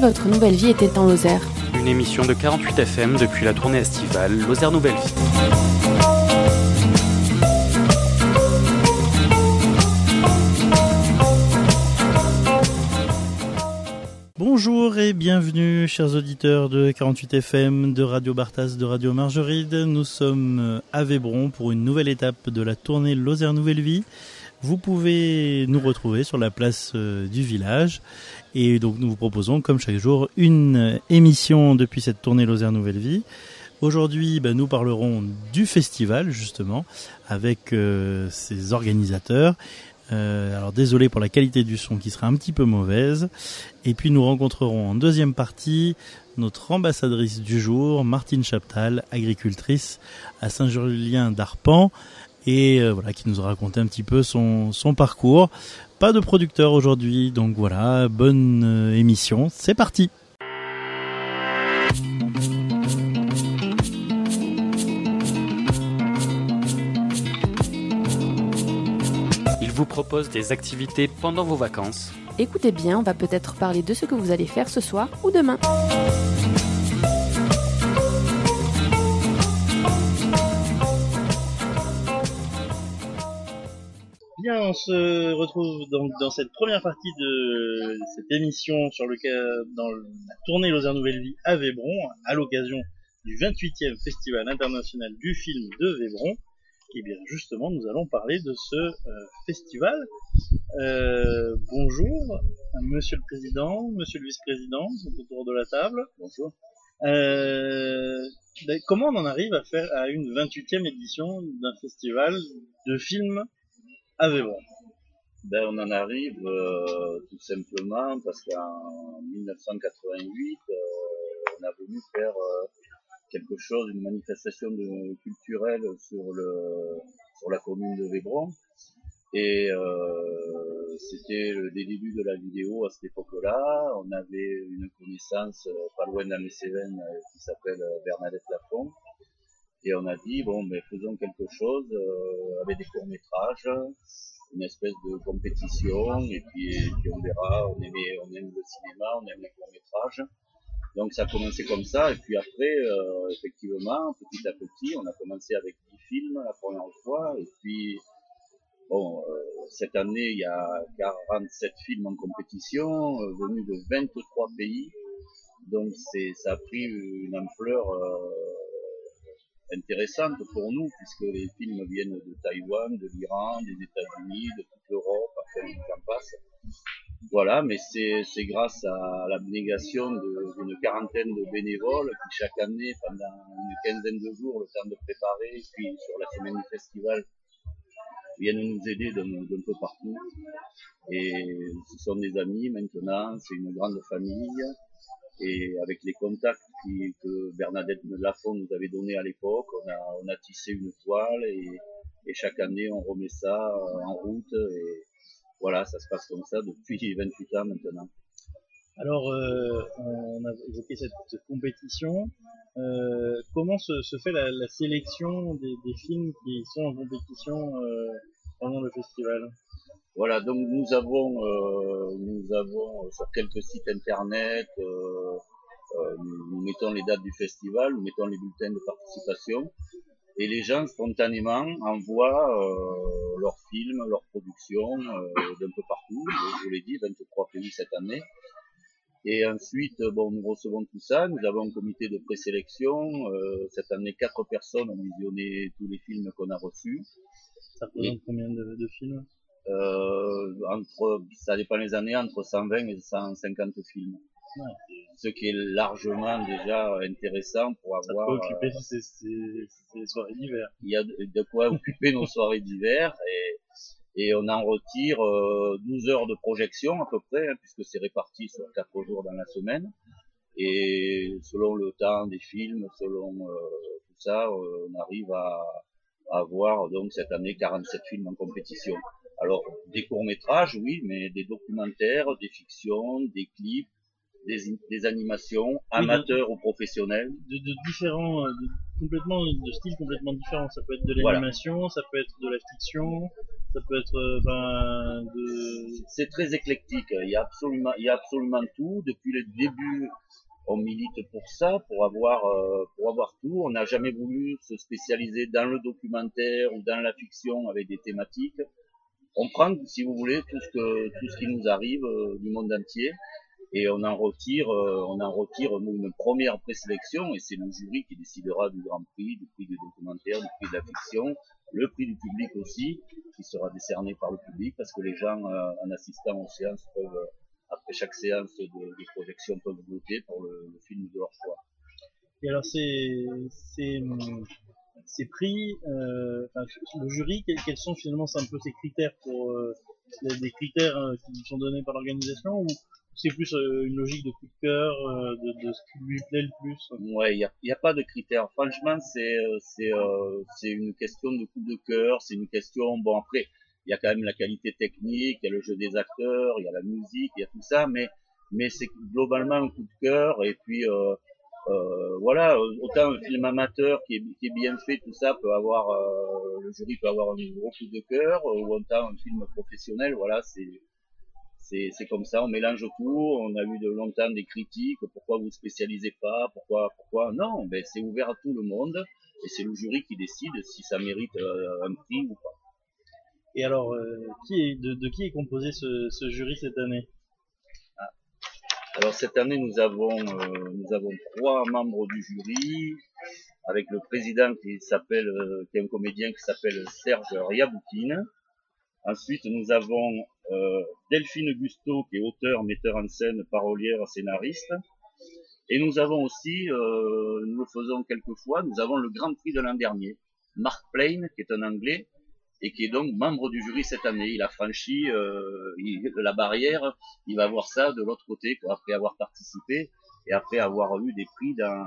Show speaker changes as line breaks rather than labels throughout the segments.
votre nouvelle vie était en Lozère.
Une émission de 48 FM depuis la tournée estivale Lozère Nouvelle Vie.
Bonjour et bienvenue chers auditeurs de 48 FM, de Radio Barthas, de Radio Margeride. Nous sommes à Vébron pour une nouvelle étape de la tournée Lozère Nouvelle Vie. Vous pouvez nous retrouver sur la place du village et donc nous vous proposons comme chaque jour une émission depuis cette tournée Lozère Nouvelle Vie. Aujourd'hui nous parlerons du festival justement avec ses organisateurs. Alors désolé pour la qualité du son qui sera un petit peu mauvaise. Et puis nous rencontrerons en deuxième partie notre ambassadrice du jour, Martine Chaptal, agricultrice à Saint-Julien d'Arpan. Et voilà, qui nous a raconté un petit peu son parcours. Pas de producteur aujourd'hui, donc voilà, bonne émission, c'est parti.
Il vous propose des activités pendant vos vacances.
Écoutez bien, on va peut-être parler de ce que vous allez faire ce soir ou demain.
Bien, on se retrouve donc dans cette première partie de cette émission dans la tournée Lozère Nouvelle Vie à Vébron, à l'occasion du 28e Festival international du film de Vébron. Et bien justement, nous allons parler de ce festival. Bonjour, Monsieur le Président, Monsieur le Vice-président, sont autour de la table. Bonjour. Comment on en arrive à une 28e édition d'un festival de films à Vébron?
On en arrive tout simplement parce qu'en 1988, on a voulu faire quelque chose, une manifestation culturelle sur la commune de Vébron. Et c'était les débuts de la vidéo à cette époque-là. On avait une connaissance pas loin d'Amé-Cévennes qui s'appelle Bernadette Lafont. Et on a dit, faisons quelque chose avec des courts-métrages, une espèce de compétition, et puis on verra, on aime le cinéma, on aime les courts-métrages. Donc ça a commencé comme ça, et puis après, effectivement, petit à petit, on a commencé avec 10 films la première fois, et puis, cette année, il y a 47 films en compétition, venus de 23 pays, donc ça a pris une ampleur intéressante pour nous, puisque les films viennent de Taïwan, de l'Iran, des États-Unis, de toute l'Europe, enfin, j'en passe. Voilà, mais c'est grâce à l'abnégation d'une quarantaine de bénévoles qui chaque année, pendant une quinzaine de jours, le temps de préparer, puis sur la semaine du festival, viennent nous aider d'un peu partout. Et ce sont des amis maintenant, c'est une grande famille. Et avec les contacts que Bernadette Lafont nous avait donnés à l'époque, on a tissé une toile et chaque année on remet ça en route et voilà, ça se passe comme ça depuis 28 ans maintenant.
Alors, on a évoqué cette compétition. Comment se fait la sélection des films qui sont en compétition pendant le festival?
Voilà, donc nous avons sur quelques sites internet, nous mettons les dates du festival, nous mettons les bulletins de participation, et les gens spontanément envoient leurs films, leurs productions d'un peu partout. Je vous l'ai dit, 23 pays cette année. Et ensuite, nous recevons tout ça. Nous avons un comité de présélection. Cette année, 4 personnes ont visionné tous les films qu'on a reçus.
Ça représente combien de films?
Ça dépend des années, entre 120 et 150 films. Ouais. Ce qui est largement déjà intéressant pour avoir...
Ça peut occuper ces soirées d'hiver.
Il y a de quoi occuper nos soirées d'hiver et on en retire 12 heures de projection à peu près, puisque c'est réparti sur 4 jours dans la semaine. Et selon le temps des films, selon tout ça, on arrive à avoir donc cette année 47 films en compétition. Alors, des courts-métrages, oui, mais des documentaires, des fictions, des clips, des animations, amateurs ou professionnels.
De différents, de styles complètement différents. Ça peut être de l'animation, ça peut être de la fiction, Ça peut être
C'est très éclectique. Il y a absolument tout. Depuis le début, on milite pour ça, pour avoir tout. On n'a jamais voulu se spécialiser dans le documentaire ou dans la fiction avec des thématiques. On prend, si vous voulez, tout ce qui nous arrive du monde entier, et on en retire nous, une première présélection, et c'est le jury qui décidera du Grand Prix, du prix du documentaire, du prix de la fiction, le prix du public aussi, qui sera décerné par le public, parce que les gens, en assistant aux séances, peuvent, après chaque séance de projection, peuvent voter pour le film de leur choix.
et alors ces prix, le jury, quels sont finalement un peu ces critères pour des critères qui sont donnés par l'organisation, ou c'est plus une logique de coup de cœur, de ce qui lui plaît le plus?
Ouais, il y a pas de critères. Franchement, c'est une question de coup de cœur. C'est une question. Bon, après, il y a quand même la qualité technique, il y a le jeu des acteurs, il y a la musique, il y a tout ça, mais c'est globalement un coup de cœur. Et puis voilà, autant un film amateur qui est bien fait, tout ça peut avoir le jury peut avoir un gros coup de cœur, ou autant un film professionnel. Voilà, c'est comme ça, on mélange tout. On a eu de longtemps des critiques, pourquoi vous spécialisez pas, pourquoi non, ben c'est ouvert à tout le monde, et c'est le jury qui décide si ça mérite un prix ou pas.
Et alors, de qui est composé ce jury cette année?
Alors cette année nous avons 3 membres du jury, avec le président qui est un comédien qui s'appelle Serge Riaboukine. Ensuite, nous avons Delphine Gusteau, qui est auteur, metteur en scène, parolière, scénariste. Et nous avons aussi, nous le faisons quelquefois, nous avons le Grand Prix de l'an dernier. Mark Plain, qui est un Anglais, et qui est donc membre du jury cette année. Il a franchi la barrière, il va voir ça de l'autre côté, quoi, après avoir participé, et après avoir eu des prix dans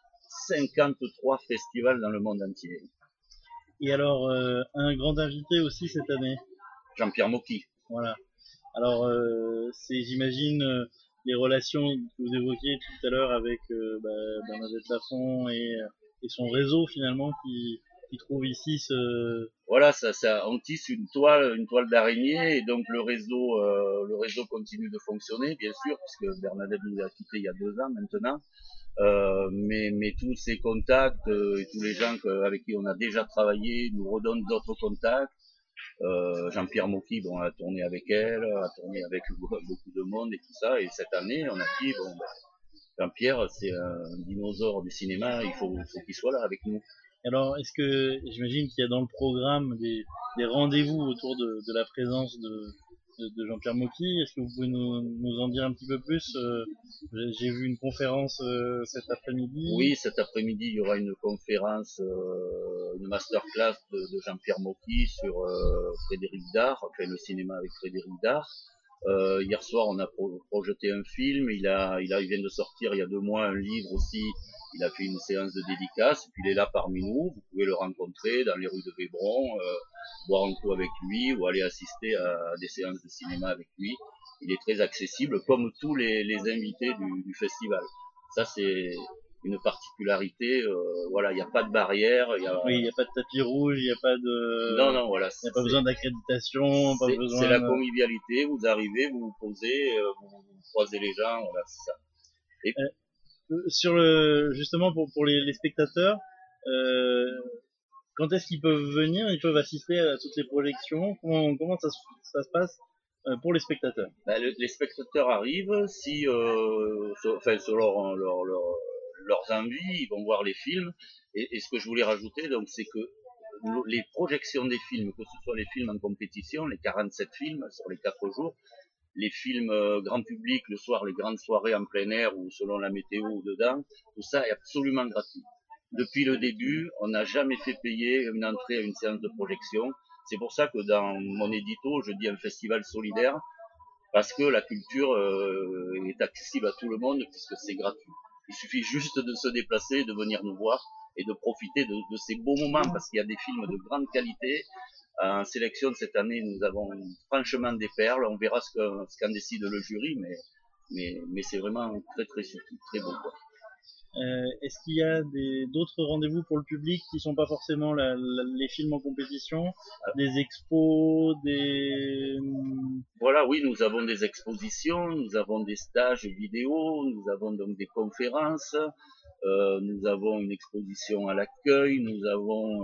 53 festivals dans le monde entier.
Et alors, un grand invité aussi cette année?
Jean-Pierre Mocky.
Voilà. Alors, c'est, j'imagine, les relations que vous évoquiez tout à l'heure avec Bernadette Lafont et son réseau finalement qui trouve ici ce...
Voilà, on tisse une toile d'araignée, et donc le réseau continue de fonctionner, bien sûr, puisque Bernadette nous a quittés il y a 2 ans maintenant. Mais tous ces contacts et tous les gens avec qui on a déjà travaillé nous redonnent d'autres contacts. Jean-Pierre Mocky, bon, a tourné avec elle, a tourné avec beaucoup de monde et tout ça, et cette année on a dit bon, Jean-Pierre c'est un dinosaure du cinéma, il faut qu'il soit là avec nous.
Alors, est-ce que, j'imagine qu'il y a dans le programme des rendez-vous autour de la présence de Jean-Pierre Mocky? Est-ce que vous pouvez nous en dire un petit peu plus? J'ai vu une conférence cet après-midi.
Oui, cet après-midi, il y aura une conférence, une masterclass de Jean-Pierre Mocky sur Frédéric Dard, enfin le cinéma avec Frédéric Dard. Hier soir, on a projeté un film. Il vient de sortir il y a 2 mois un livre aussi. Il a fait une séance de dédicace, puis il est là parmi nous. Vous pouvez le rencontrer dans les rues de Vébron, boire un coup avec lui, ou aller assister à des séances de cinéma avec lui. Il est très accessible, comme tous les invités du festival. Ça, c'est une particularité. Voilà, il n'y a pas de barrière.
Oui, il n'y a pas de tapis rouge, il n'y a pas de...
Non, voilà.
Il n'y a pas besoin d'accréditation, pas besoin...
C'est la convivialité. Vous arrivez, vous vous posez, vous croisez les gens, voilà, c'est ça. Et
sur justement pour les spectateurs, quand est-ce qu'ils peuvent venir? Ils peuvent assister à toutes les projections? Comment ça se passe pour les spectateurs?
Les spectateurs arrivent selon leurs envies, ils vont voir les films. Et ce que je voulais rajouter, donc, c'est que les projections des films, que ce soit les films en compétition, les 47 films sur les 4 jours, les films grand public le soir, les grandes soirées en plein air ou selon la météo ou dedans, tout ça est absolument gratuit. Depuis le début, on n'a jamais fait payer une entrée à une séance de projection. C'est pour ça que dans mon édito, je dis un festival solidaire, parce que la culture est accessible à tout le monde puisque c'est gratuit. Il suffit juste de se déplacer, de venir nous voir et de profiter de ces beaux moments, parce qu'il y a des films de grande qualité. En sélection cette année, nous avons franchement des perles. On verra ce qu'en décide le jury, mais c'est vraiment très très beau, quoi.
Est-ce qu'il y a d'autres rendez-vous pour le public qui sont pas forcément les films en compétition, des expos,
Voilà, oui, nous avons des expositions, nous avons des stages vidéo, nous avons donc des conférences, nous avons une exposition à l'accueil, nous avons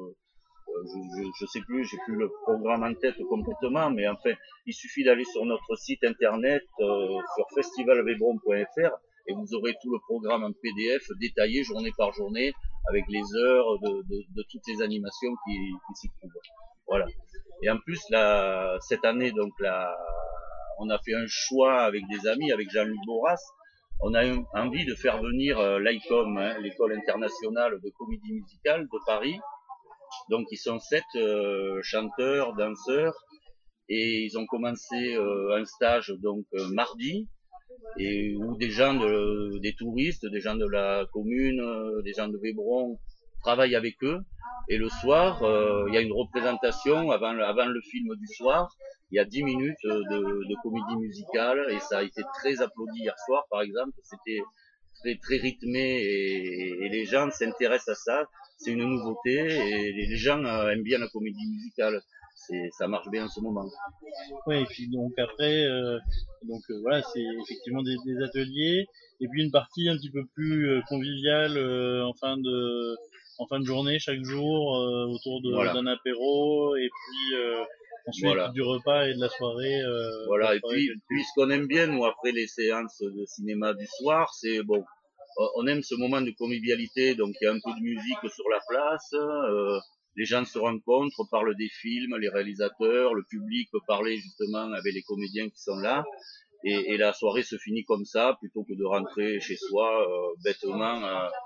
je sais plus, j'ai plus le programme en tête complètement, mais enfin, il suffit d'aller sur notre site internet sur festivalvebron.fr et vous aurez tout le programme en PDF détaillé journée par journée avec les heures de toutes les animations qui s'y trouvent. Voilà. Et en plus, cette année, donc on a fait un choix avec des amis, avec Jean-Luc Boras. On a eu envie de faire venir l'ICOM, l'école internationale de comédie musicale de Paris. Donc ils sont 7 chanteurs, danseurs, et ils ont commencé un stage donc mardi, et où des touristes, des gens de la commune, des gens de Vébron travaillent avec eux. Et le soir, il y a une représentation avant le film du soir. Il y a 10 minutes de comédie musicale, et ça a été très applaudi hier soir, par exemple. C'était très très rythmé, et les gens s'intéressent à ça. C'est une nouveauté, et les gens aiment bien la comédie musicale. Ça marche bien en ce moment.
Oui, et puis donc après, voilà, c'est effectivement des ateliers, et puis une partie un petit peu plus conviviale en fin de journée chaque jour autour d'un apéro, et puis ensuite du repas et de la soirée.
Voilà, et puis ce qu'on aime bien nous après les séances de cinéma du soir, c'est bon. On aime ce moment de convivialité, donc il y a un peu de musique sur la place, les gens se rencontrent, parlent des films, les réalisateurs, le public peut parler justement avec les comédiens qui sont là, et la soirée se finit comme ça, plutôt que de rentrer chez soi bêtement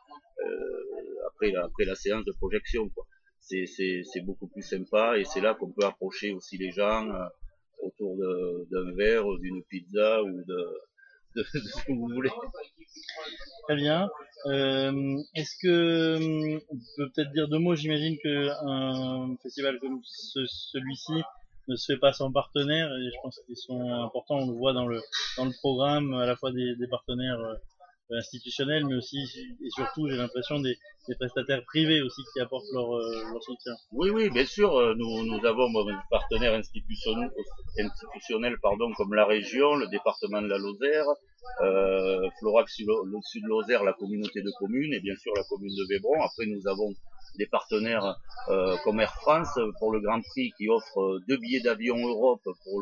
après la séance de projection, quoi. C'est beaucoup plus sympa, et c'est là qu'on peut approcher aussi les gens autour d'un verre, d'une pizza ou de ce que vous voulez.
Très bien. Est-ce que on peut peut-être dire 2 mots? J'imagine que un festival comme celui-ci ne se fait pas sans partenaires, et je pense qu'ils sont importants. On le voit dans le programme, à la fois des partenaires institutionnels, mais aussi et surtout, j'ai l'impression, des prestataires privés aussi qui apportent leur soutien.
Oui, bien sûr. Nous avons des partenaires institutionnels, comme la région, le département de la Lozère, Florac le Sud Lozère, la communauté de communes, et bien sûr la commune de Vébron. Après, nous avons des partenaires comme Air France pour le Grand Prix, qui offre 2 billets d'avion Europe pour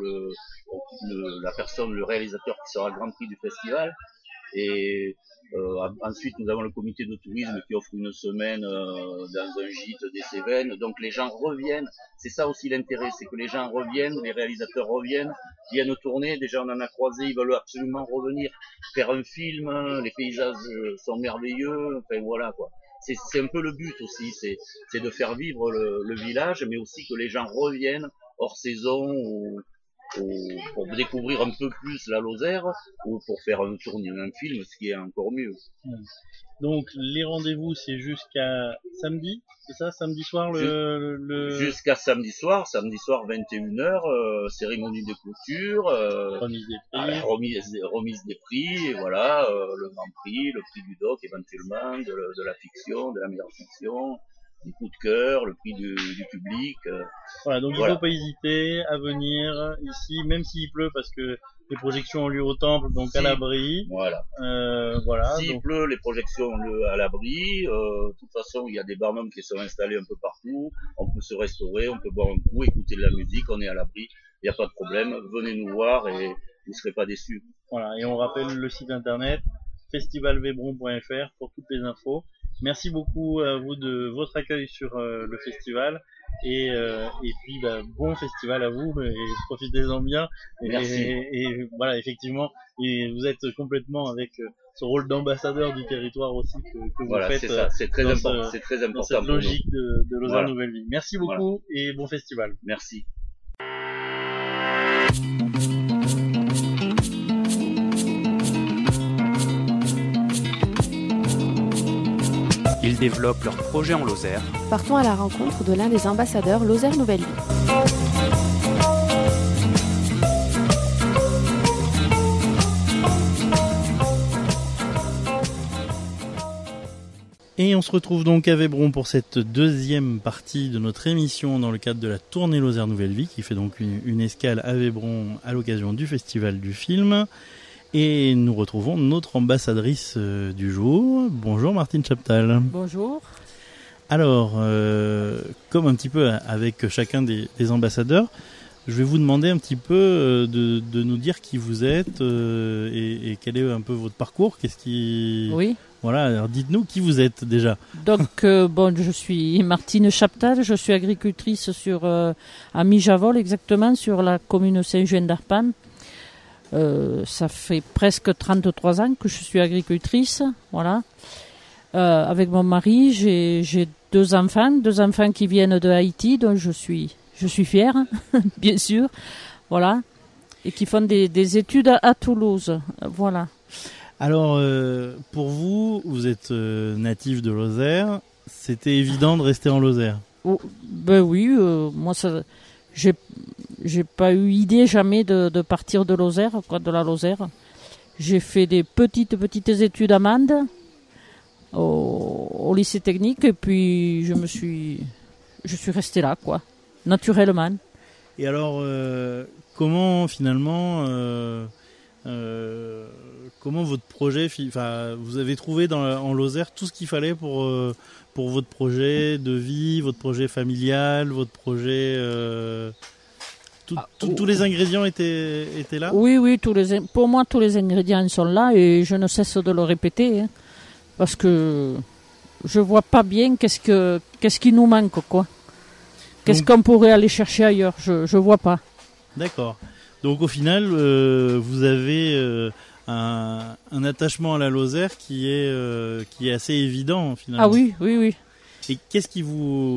le réalisateur qui sera Grand Prix du festival. Et ensuite, nous avons le comité de tourisme qui offre une semaine dans un gîte des Cévennes. Donc les gens reviennent. C'est ça aussi l'intérêt, c'est que les gens reviennent, les réalisateurs reviennent, viennent tourner. Déjà, on en a croisé, ils veulent absolument revenir faire un film. Les paysages sont merveilleux. Enfin voilà quoi. C'est un peu le but aussi, c'est de faire vivre le village, mais aussi que les gens reviennent hors saison pour découvrir un peu plus la Lozère, ou pour faire un film, ce qui est encore mieux.
Donc les rendez-vous, c'est jusqu'à samedi, c'est ça, samedi soir
Jusqu'à samedi soir 21h, cérémonie de clôture, remise des prix, et voilà, le Grand Prix, le prix du doc éventuellement, de la fiction, de la meilleure fiction, du coup de cœur, le prix du public.
Voilà, donc il ne faut pas hésiter à venir ici, même s'il pleut, parce que les projections ont lieu au temple, donc à l'abri.
Voilà. S'il pleut, les projections ont lieu à l'abri. De toute façon, il y a des barnums qui sont installés un peu partout. On peut se restaurer, on peut boire un coup, écouter de la musique, on est à l'abri. Il n'y a pas de problème. Venez nous voir et vous ne serez pas déçus.
Voilà, et on rappelle le site internet festivalvebron.fr pour toutes les infos. Merci beaucoup à vous de votre accueil sur le festival, et puis bon festival à vous, et profitez-en bien.
Merci.
Et voilà, effectivement, et vous êtes complètement avec ce rôle d'ambassadeur du territoire aussi que vous faites.
C'est ça, c'est très important. C'est très important.
Dans cette logique de Lozère Nouvelle Vie. Merci beaucoup et bon festival.
Merci.
Ils développent leurs projets en Lozère.
Partons à la rencontre de l'un des ambassadeurs Lozère Nouvelle Vie.
Et on se retrouve donc à Vébron pour cette deuxième partie de notre émission dans le cadre de la tournée Lozère Nouvelle Vie, qui fait donc une escale à Vébron à l'occasion du Festival du film. Et nous retrouvons notre ambassadrice du jour. Bonjour Martine Chaptal.
Bonjour.
Alors, comme un petit peu avec chacun des ambassadeurs, je vais vous demander un petit peu de nous dire qui vous êtes et quel est un peu votre parcours.
Oui.
Voilà, alors dites-nous qui vous êtes déjà.
Donc, je suis Martine Chaptal, je suis agricultrice à Mijavol, exactement, sur la commune Saint-Jean-d'Arpan. Ça fait presque 33 ans que je suis agricultrice, voilà. Avec mon mari, j'ai deux enfants qui viennent de Haïti, dont je suis fière, bien sûr, voilà, et qui font des études à Toulouse, voilà.
Alors, pour vous, vous êtes natif de Lozère, c'était évident de rester en Lozère?
Oh, ben oui, moi ça, j'ai pas eu idée jamais de partir de Lozère, de la Lozère. J'ai fait des petites études à Mende, au lycée technique, et puis je suis restée là, quoi, naturellement.
Et alors, comment finalement, comment votre projet, vous avez trouvé en Lozère tout ce qu'il fallait pour votre projet de vie, votre projet familial, votre projet, tous les ingrédients étaient là?
Oui, pour moi tous les ingrédients sont là et je ne cesse de le répéter, hein, parce que je vois pas bien qu'est-ce qui nous manque, quoi. Qu'est-ce qu'on pourrait aller chercher ailleurs? Je vois pas. D'accord.
Donc au final, vous avez un attachement à la Lozère qui est assez évident finalement.
Ah oui.
Et qu'est-ce qui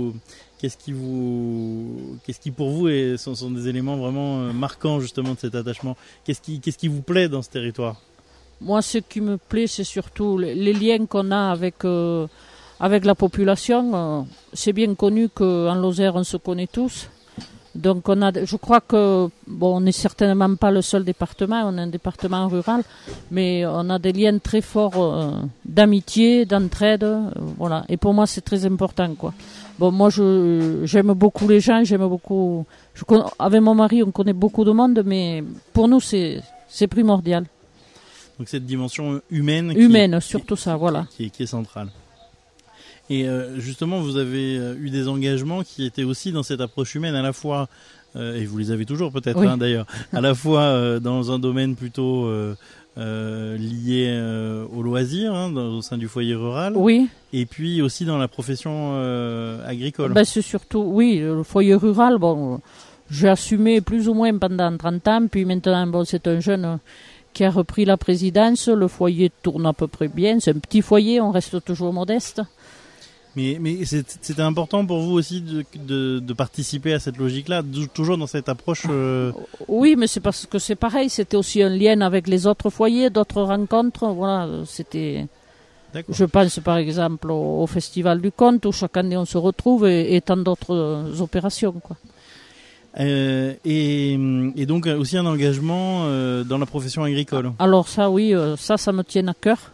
pour vous sont des éléments vraiment marquants justement de cet attachement? Qu'est-ce qui vous plaît dans ce territoire?
Moi, ce qui me plaît, c'est surtout les liens qu'on a avec la population. C'est bien connu qu'en Lozère, on se connaît tous. Donc je crois que on n'est certainement pas le seul département, on est un département rural, mais on a des liens très forts d'amitié, d'entraide, voilà. Et pour moi c'est très important, quoi. Bon, moi j'aime beaucoup les gens, avec mon mari on connaît beaucoup de monde, mais pour nous c'est primordial.
Donc cette dimension humaine,
surtout ça, voilà,
qui est centrale. Et justement, vous avez eu des engagements qui étaient aussi dans cette approche humaine, à la fois, et vous les avez toujours peut-être, oui. D'ailleurs, à la fois dans un domaine plutôt lié au loisir, au sein du foyer rural,
oui.
Et puis aussi dans la profession agricole.
C'est surtout, oui, le foyer rural, j'ai assumé plus ou moins pendant 30 ans, puis maintenant, c'est un jeune qui a repris la présidence, le foyer tourne à peu près bien, c'est un petit foyer, on reste toujours modeste.
Mais c'était important pour vous aussi de participer à cette logique-là, toujours dans cette approche.
Oui, mais c'est parce que c'est pareil. C'était aussi un lien avec les autres foyers, d'autres rencontres. Voilà, c'était. D'accord. Je pense par exemple au Festival du Conte où chaque année on se retrouve et tant d'autres opérations, quoi.
Et donc aussi un engagement dans la profession agricole.
Alors ça, oui, ça me tient à cœur.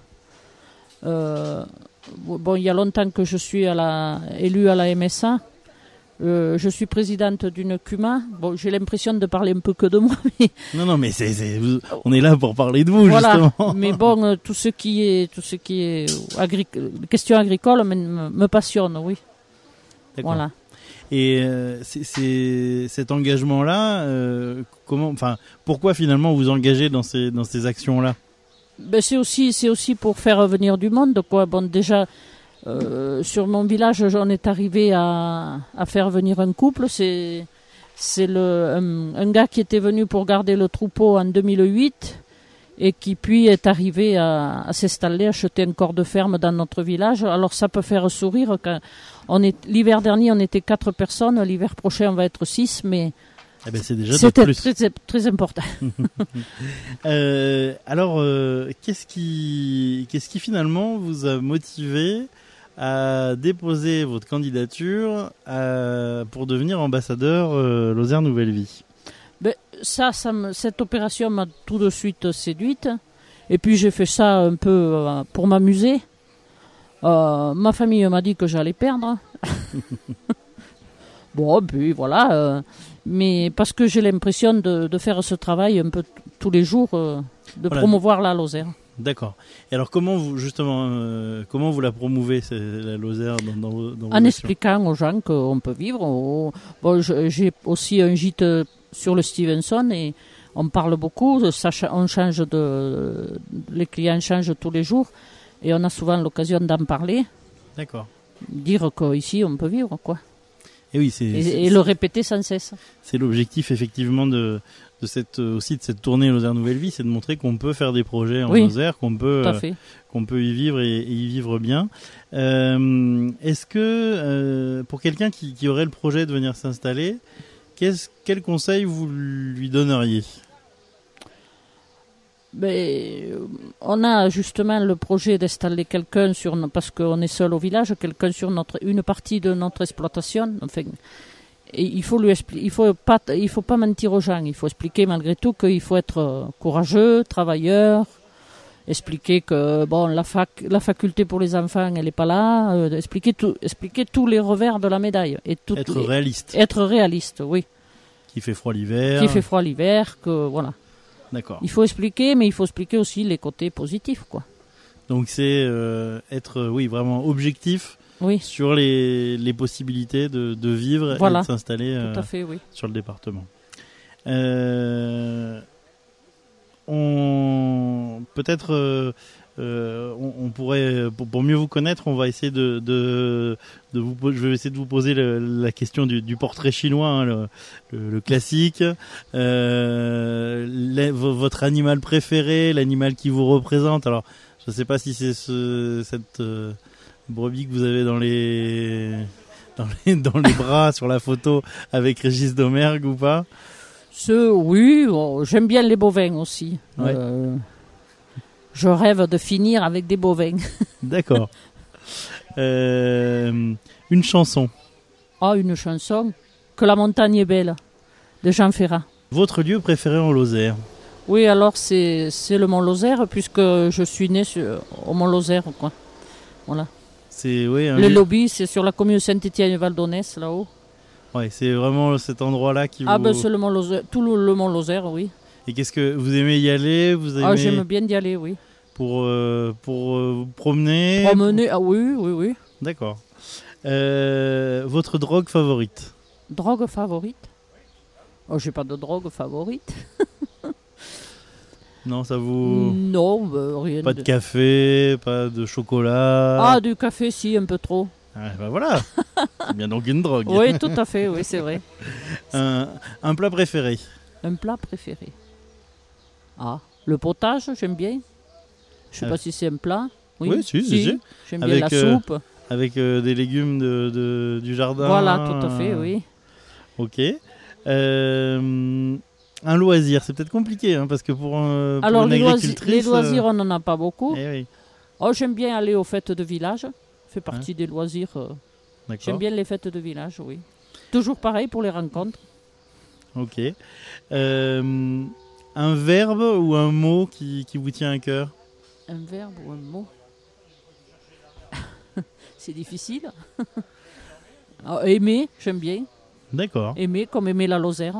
Il y a longtemps que je suis élue à la MSA. Je suis présidente d'une CUMA. J'ai l'impression de parler un peu que de moi. Mais... Non, mais
on est là pour parler de vous, voilà. Justement.
Mais tout ce qui est question agricole me passionne, oui.
D'accord.
Voilà.
Et cet engagement-là, pourquoi finalement vous engagez dans ces actions-là?
C'est aussi pour faire venir du monde, quoi. Déjà sur mon village on est arrivé à faire venir un couple, c'est un gars qui était venu pour garder le troupeau en 2008 et qui puis est arrivé à s'installer, acheter un corps de ferme dans notre village. Alors ça peut faire sourire quand l'hiver dernier on était 4 personnes, l'hiver prochain on va être 6, mais
c'est déjà
c'était
plus.
Très, très important.
Alors, qu'est-ce qui finalement vous a motivé à déposer votre candidature pour devenir ambassadeur Lozère Nouvelle Vie? Cette
opération m'a tout de suite séduite. Et puis j'ai fait ça un peu pour m'amuser. Ma famille m'a dit que j'allais perdre. Bon, puis voilà. Mais parce que j'ai l'impression de faire ce travail un peu tous les jours, de promouvoir la Lozère.
D'accord. Et alors comment vous justement comment vous la promouvez la Lozère dans vos
En
actions
expliquant aux gens qu'on peut vivre. Bon, j'ai aussi un gîte sur le Stevenson et on parle beaucoup. On change les clients changent tous les jours et on a souvent l'occasion d'en parler.
D'accord.
Dire qu'ici on peut vivre quoi.
Et oui,
et le répéter sans cesse.
C'est l'objectif effectivement de cette tournée Lozère Nouvelle Vie, c'est de montrer qu'on peut faire des projets en Lozère, qu'on peut y vivre et y vivre bien. Est-ce que pour quelqu'un qui aurait le projet de venir s'installer, quel conseil vous lui donneriez ?
On a justement le projet d'installer quelqu'un parce qu'on est seul au village, quelqu'un sur une partie de notre exploitation. Enfin, et il faut pas mentir aux gens. Il faut expliquer malgré tout qu'il faut être courageux, travailleur. Expliquer que la faculté pour les enfants, elle est pas là. Expliquer tous les revers de la médaille et
être réaliste.
Être réaliste, oui.
Qu'il fait froid l'hiver.
Que voilà.
D'accord.
Il faut expliquer, mais il faut expliquer aussi les côtés positifs, quoi.
Donc c'est être vraiment objectif sur les possibilités de vivre et de s'installer
tout à fait, oui.
sur le département. On pourrait, pour mieux vous connaître, on va essayer je vais essayer de vous poser la question du portrait chinois, hein, le classique. Votre animal préféré, l'animal qui vous représente. Alors, je ne sais pas si c'est cette brebis que vous avez dans les bras sur la photo avec Régis Domergue ou pas.
Oui, j'aime bien les bovins aussi.
Ouais.
Je rêve de finir avec des bovins.
D'accord. Une chanson.
Une chanson. Que la montagne est belle, de Jean Ferrat.
Votre lieu préféré en Lozère?
Oui, alors c'est le Mont Lozère, puisque je suis né au Mont Lozère, quoi. Voilà. Le lobby, c'est sur la commune Saint-Étienne-Val-d'Aunès, là-haut.
Ouais, c'est vraiment cet endroit-là qui vous...
c'est le Mont Lozère, tout le Mont Lozère, oui.
Et qu'est-ce que vous aimez y aller?
J'aime bien y aller, oui.
Pour vous promener?
Oui.
D'accord. Votre drogue favorite?
Drogue favorite? J'ai pas de drogue favorite.
Non, ça vous...
Non, rien.
Pas de café, pas de chocolat?
Du café, si, un peu trop.
Voilà. C'est bien donc une drogue.
Oui, tout à fait, oui, c'est vrai.
Un plat préféré?
Un plat préféré? Le potage, j'aime bien. Je sais pas si c'est un plat.
Oui, si.
J'aime bien la soupe.
Avec des légumes du jardin.
Voilà, tout à fait, oui.
Ok. Un loisir, c'est peut-être compliqué, hein, parce que pour une agricultrice...
les loisirs, on n'en a pas beaucoup.
Oui.
J'aime bien aller aux fêtes de village. Ça fait partie des loisirs. J'aime bien les fêtes de village, oui. Toujours pareil pour les rencontres.
Ok. Un verbe ou un mot qui vous tient à cœur?
Un verbe ou un mot? C'est difficile. Aimer, j'aime bien.
D'accord.
Aimer, comme aimer la Lozère.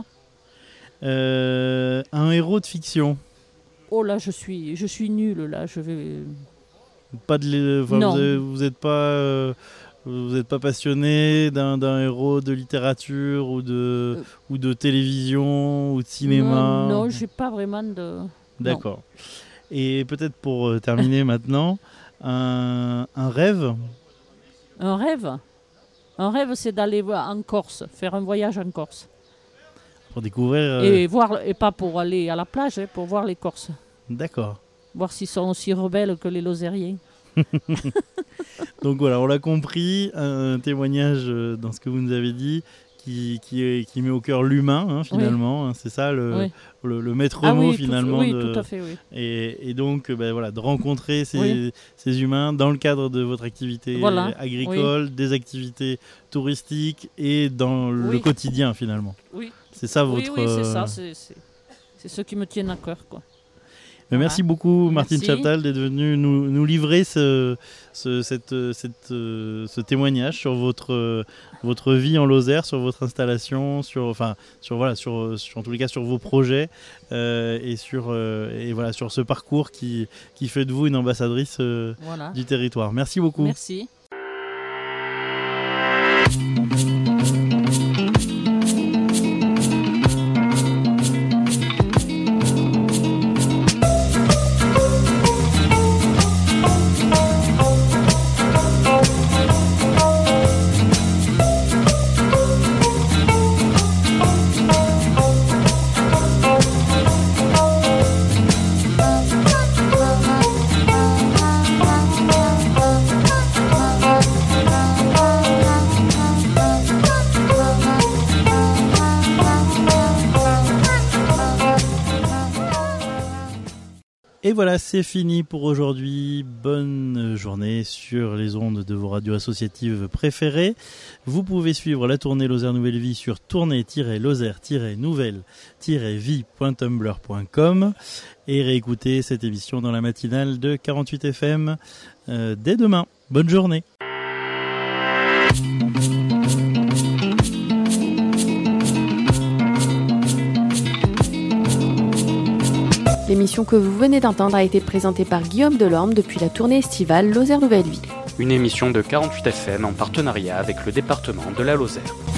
Un héros de fiction?
Là, je suis nulle, là. Je vais...
Non. Vous n'êtes pas passionné d'un héros de littérature ou de télévision ou de cinéma?
Non, j'ai pas vraiment de...
D'accord. Et peut-être pour terminer maintenant, un rêve?
Un rêve? Un rêve, c'est d'aller en Corse, faire un voyage en Corse.
Pour découvrir...
Et pas pour aller à la plage, pour voir les Corses.
D'accord.
Voir s'ils sont aussi rebelles que les Lozériens.
Donc voilà, on l'a compris, un témoignage dans ce que vous nous avez dit qui met au cœur l'humain, hein, finalement. Oui. Hein, c'est ça le maître mot finalement.
Tout à fait, oui.
Et donc de rencontrer ces humains dans le cadre de votre activité agricole, des activités touristiques et dans le quotidien finalement.
Oui.
C'est ça votre...
Oui, c'est ça, c'est ce qui me tient à cœur, quoi.
Mais merci beaucoup Martine
Merci.
Chaptal d'être venue nous livrer ce témoignage sur votre vie en Lozère, sur votre installation, sur en tous les cas sur vos projets et sur ce parcours qui fait de vous une ambassadrice
Voilà.
du territoire. Merci beaucoup.
Merci.
Et voilà, c'est fini pour aujourd'hui. Bonne journée sur les ondes de vos radios associatives préférées. Vous pouvez suivre la tournée Lozère Nouvelle Vie sur tournée-lozère-nouvelle-vie.tumblr.com et réécouter cette émission dans la matinale de 48 FM dès demain. Bonne journée.
L'émission que vous venez d'entendre a été présentée par Guillaume Delorme depuis la tournée estivale Lozère Nouvelle Vie.
Une émission de 48 FM en partenariat avec le département de la Lozère.